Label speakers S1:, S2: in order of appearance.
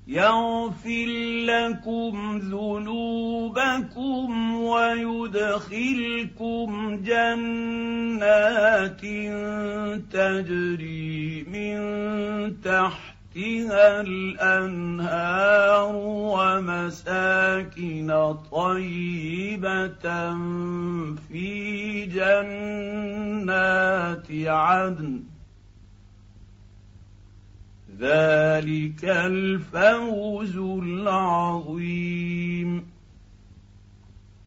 S1: يغفر لكم ذنوبكم ويدخلكم جنات تجري من تحتها الأنهار ومساكن طيبة في جنات عدن ذلك الفوز العظيم.